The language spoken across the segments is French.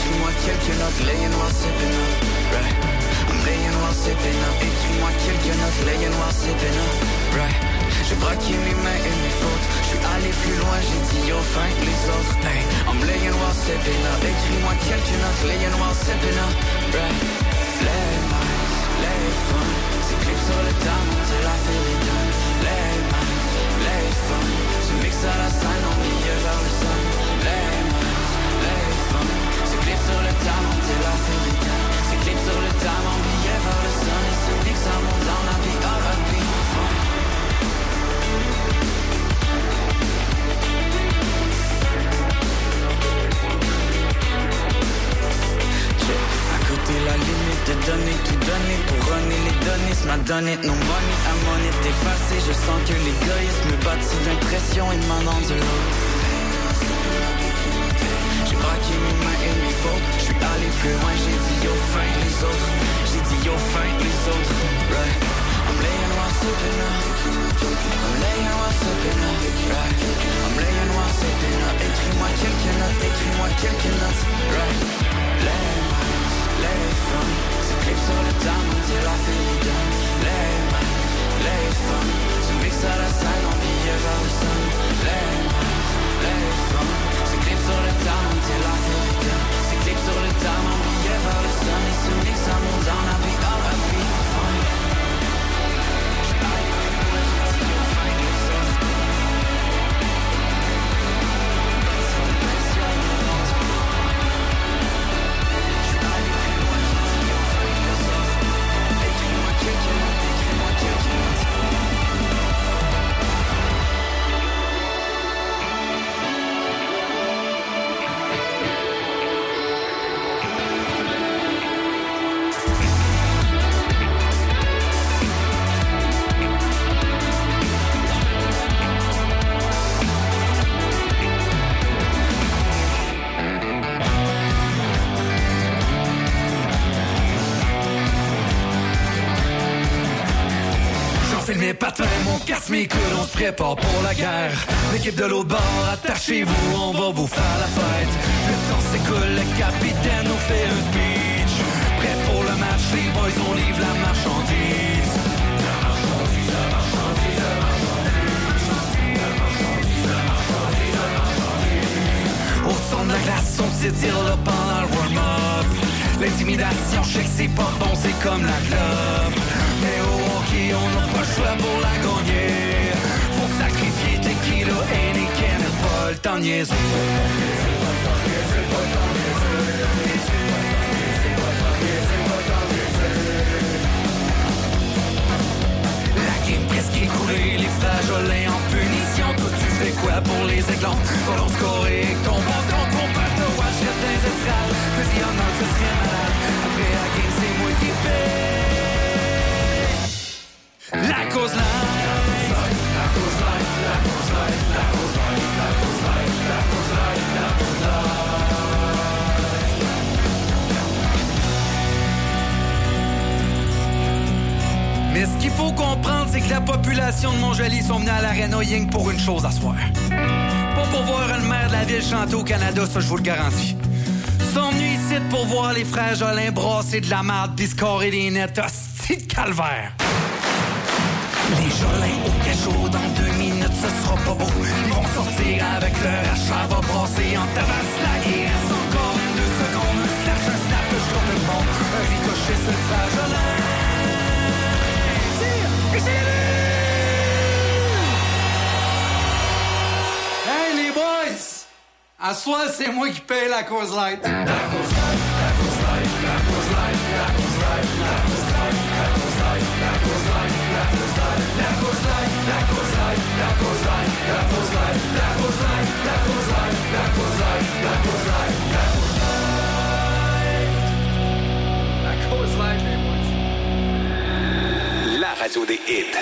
écris-moi quelques notes, laying while sipping up, right. I'm laying while sipping up, écris-moi quelques notes, laying while sipping up, right. J'ai braqué mes mains et mes fautes, j'suis allé plus loin, j'ai dit yo fin que les autres, hey. I'm laying while sipping up, écris-moi quelques notes, laying while sipping up, right. Les mics, les fun, c'est clip sur le diamant, c'est la fille done. Les mics, les fun, tu mixes à la scène, on milieu vers le sun. Les mics, les fun, c'est clip sur le diamant, c'est la fille done. C'est clip sur le diamant, milieu vers le sun. Et ce mix à mon down, la vie R&B, fun. Côté la limite de donner, tout donner pour runner les données, m'a donné no money, à monnaie effacée. Je sens que l'égoïsme me bâtit d'impression et demandant de l'eau. J'ai braqué mes mains et mes fautes, j'suis allé plus loin, j'ai dit yo fin les autres. J'ai dit yo fin les autres, right. I'm laying while sipping up, I'm laying while sipping up, right. I'm laying while sipping up, écris-moi quelques notes, écris-moi quelques notes, right. Les fun, c'est clip sur le diamant, c'est la fille done. Les fun, tu mixes à la scène, on milieu vers le sun. Les fun, c'est clip sur le diamant, c'est la fille done. C'est clip sur le diamant, milieu vers le sun. Et tu mixes à mon down, la vie R&B, fun. Mes patins, mon casque, mes coudes, on se prépare pour la guerre. L'équipe de l'autre bord, attachez-vous, on va vous faire la fête. Le temps s'écoule, le capitaine nous fait un speech. Prêt pour le match, les boys, on livre la marchandise. La marchandise, la marchandise, la marchandise. La marchandise, la marchandise, la marchandise. Au son de la glace, on s'étire là pendant le warm-up. L'intimidation, je sais que c'est pas bon, c'est comme la globe. Mais au hockey, on n'a pas le choix pour la gagner. Faut sacrifier tequila, Heineken et pas le temps de niaiser. La game presque écoulée, les flageolets en punition. Toi tu fais quoi pour les éclats? Colon scoré, ton bon ton bateau, achète des estrades. Fusil en or, ce serait malade. Après la game, c'est moi qui paie. La cause light, la cause light, la cause light, la cause light, la cause light, la cause light, la cause light. Mais ce qu'il faut comprendre, c'est que la population de Montjoly sont venus à l'aréna rien que pour une chose à soir. Pas pour voir le maire de la ville chanter au Canada, ça je vous le garantis. Ils sont venus ici pour voir les frères Jolin brasser de la marde pis scorer des nets, hostie de calvaire. Les Jolins au cachot, dans 2 minutes, ce sera pas beau. Ils vont sortir avec leur achat, va brasser en tabasse. Là, il reste encore 2 secondes. Un slash, un snap, je tourne le monde. Un ricochet sur le frère Jolin. Tire, et c'est le but! Hey, les boys! À soir, c'est moi qui paye la cause light. La cause light, la cause light, la cause light, la cause light, la cause light, la cause light, la cause light, la cause light. La cause light, la cause light, la cause light, la cause light, la cause light, la cause light, la cause light, la cause light, la cause light, les boys. La radio des hits.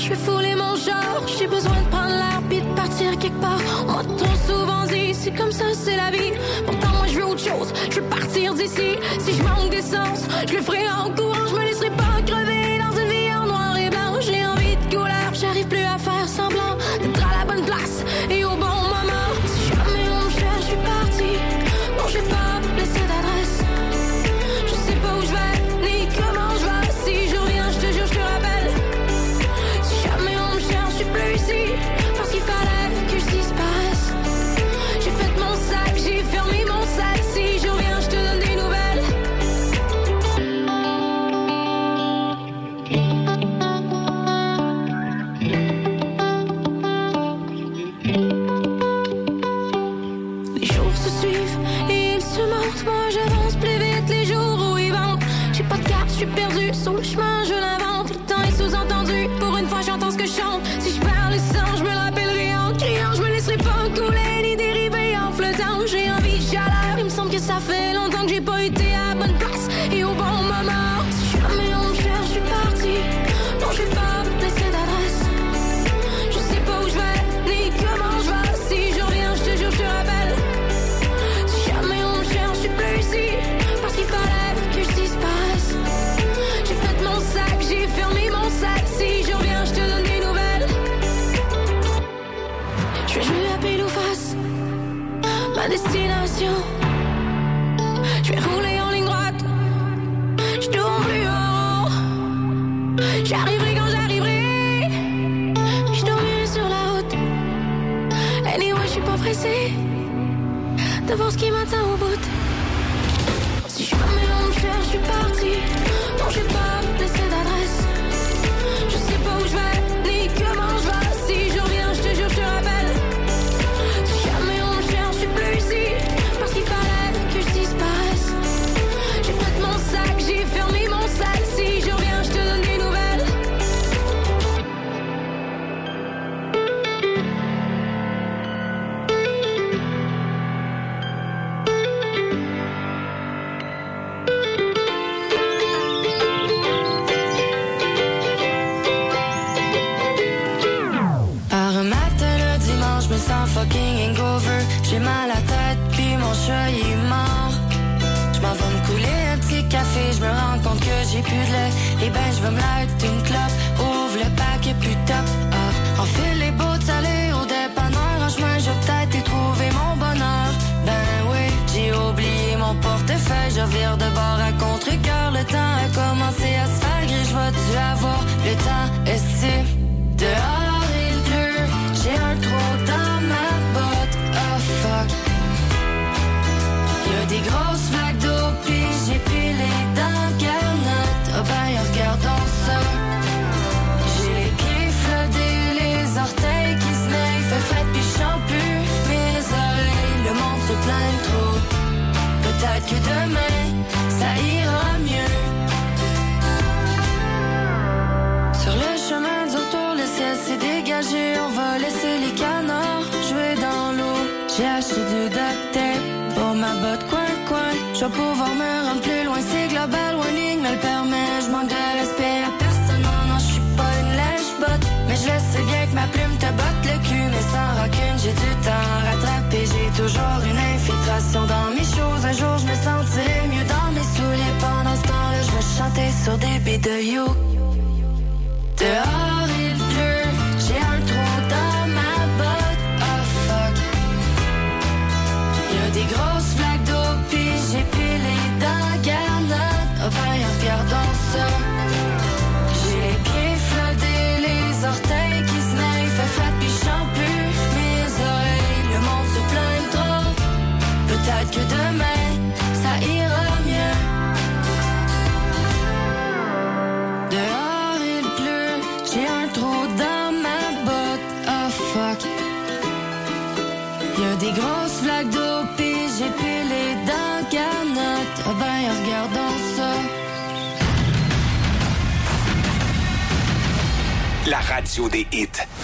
je vais fouler mon genre. J'ai besoin de prendre l'air puis de partir quelque part. On m'a trop souvent dit, c'est comme ça, c'est la vie. Pourtant moi je veux autre chose, je veux partir d'ici. Si je manque d'essence, je le ferai en courant. Je me laisserai pas crever dans une vie en noir et blanc. J'ai envie de couleur, j'arrive plus à faire semblant d'être à la bonne place et au bon moment. Si jamais on me cherche, je suis partie. Non, j'ai pas laissé d'adresse. Je sais pas où je vais, ni comment je vais. Si je reviens, je te jure, je te rappelle. Si jamais on me cherche, je suis plus ici. Parce qu'il fallait que je disparaisse. J'ai fait mon sac, j'ai fermé mon sac. Si je reviens, je te donne des nouvelles. Les jours se suivent et ils se mentent. Moi j'avance plus vite les jours où ils vendent. J'ai pas de carte, je suis perdu sur le chemin, je l'invente. Le temps est sous-entendu, pour une fois j'entends ce que je chante. Si je perds le sang, je me le rappellerai en criant. Je me laisserai pas couler ni dériver en flottant. J'ai envie de chaleur, il me semble que ça fait longtemps que j'ai pas été à la bonne place et au bon moment. Si jamais on me cherche, je suis partie. Non, je vais pas laisser d'adresse. Je sais pas où je vais, ni comment je vais. Si je reviens, je te jure, je te rappelle. Si jamais on me cherche, je suis plus ici. Parce qu'il fallait que je disparaisse. J'ai fait mon sac, j'ai fermé mon sac. Si je reviens, je te donne des nouvelles. Je vais jouer à pile ou face ma destination. Je vais rouler en ligne droite. Je tourne plus en rond. J'arriverai quand j'arriverai. Je dormirai sur la route. Anyway, je suis pas pressée de voir ce qui m'attend au bout. Si jamais on me cherche, je suis partie. Non, j'ai pas laissé d'adresse. Je sais pas où je vais, ni comment je vais. Si je reviens, je te jure, je te rappelle. Si jamais on me cherche, je suis plus ici. Parce qu'il fallait que je disparaisse. J'ai fait mon sac, j'ai fermé mon sac. Si je reviens, je te donne des nouvelles. Par un matin le dimanche, je me sens fucking hangover. J'ai mal à la tête, puis mon chat il est mort. Je m'en vais me couler un petit café, je me rends compte que j'ai plus de lait. Et ben je vais me light une clope, ouvre le paquet plus top. Ah, enfile les bottes salées au dépanneur. En chemin, j'ai peut-être y trouvé mon bonheur. Ben oui, j'ai oublié mon portefeuille. Je vire de bord à contre-cœur. Le temps a commencé à se faire gris. Je vais-tu avoir le temps estive? Dehors il pleut, j'ai un trou dans ma botte. Oh fuck. Y'a des grosses vagues d'eau, pis j'ai pilé dans le garnotte. Oh ben, regardons ça. J'ai les pieds flottés, les orteils qui se naillent. Fait fret pis j'chante plus mes oreilles. Le monde se plaint trop. Peut-être que demain, ça ira mieux. Sur le chemin du retour, le ciel s'est dégagé. On va laisser les canards jouer dans l'eau. J'ai acheté du duct tape pour ma botte coin-coin. Je vais pouvoir me rendre plus loin. C'est global warning me le permet. Je manque de respect à personne. Non, je suis pas une lèche-botte. Mais je le sais bien que ma plume te botte le cul. Mais sans rancune, j'ai du temps à rattraper. J'ai toujours une infiltration dans mes choses. Un jour, je me sentirai mieux dans mes souliers. Pendant ce temps-là, je vais chanter sur des beats de You. Dehors il pleut, j'ai un trou dans ma botte. Oh fuck. Y'a des grosses flaques d'eau, pis j'ai pilé dans la garnotte. Oh ben, regardons ça. J'ai les pieds flottés, les orteils qui se naillent. Fait flat pis j'chante plus mes oreilles. Le monde se plaint trop. Peut-être que demain, ça ira mieux. Dehors il pleut, j'ai un trou dans ma botte. Oh fuck. Y'a des grosses flaques d'eau, pis j'ai pilé dans la garnotte. Oh ben, regardons ça. La radio des hits.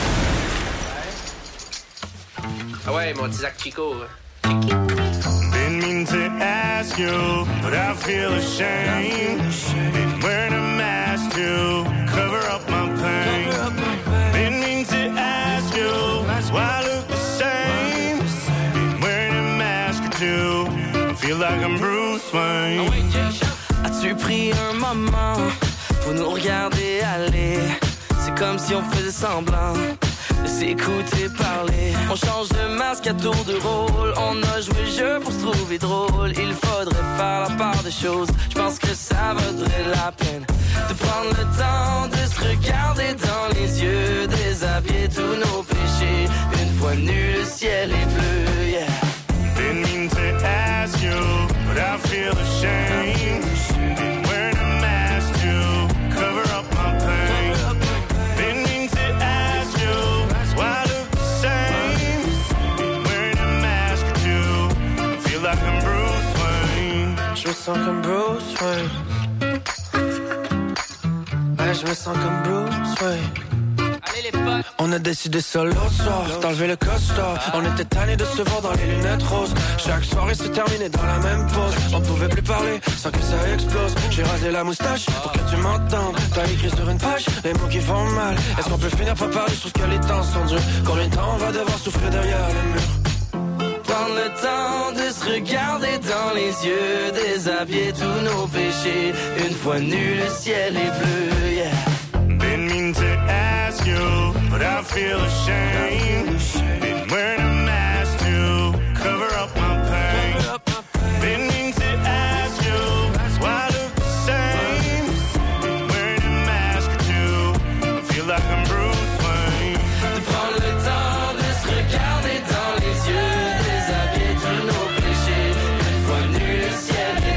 Ah ouais, mon petit Zach Chico. Didn't mean to ask you, but I feel ashamed. Been wearing a mask to cover up my pain. feel like I'm Bruce Wayne. As-tu pris un moment pour nous regarder aller? C'est comme si on faisait semblant de s'écouter parler. On change de masque à tour de rôle. On a joué le jeu pour se trouver drôle. Il faudrait faire la part des choses. Je pense que ça vaudrait la peine de prendre le temps de se regarder dans les yeux, déshabiller tous nos péchés. Une fois nu, le ciel est bleu, yeah. Didn't mean to ask you, but I feel ashamed. Been wearing a mask to cover up my pain. Didn't mean to ask you why I look the same. Been wearing a mask too. I feel like I'm Bruce Wayne. Je me sens comme Bruce Wayne. Ouais, je me sens comme Bruce Wayne. On a décidé ça l'autre soir, d'enlever le costard. On était tannés de se voir dans les lunettes roses. Chaque soirée se terminait dans la même pose. On pouvait plus parler sans que ça explose. J'ai rasé la moustache pour que tu m'entendes. T'as écrit sur une page les mots qui font mal. Est-ce qu'on peut finir par parler? Je trouve que les temps sont durs. Combien de temps on va devoir souffrir derrière les murs? Prendre le temps de se regarder dans les yeux, déshabiller tous nos péchés. Une fois nu, le ciel est bleu, yeah. Didn't mean to ask you, but I feel ashamed. Been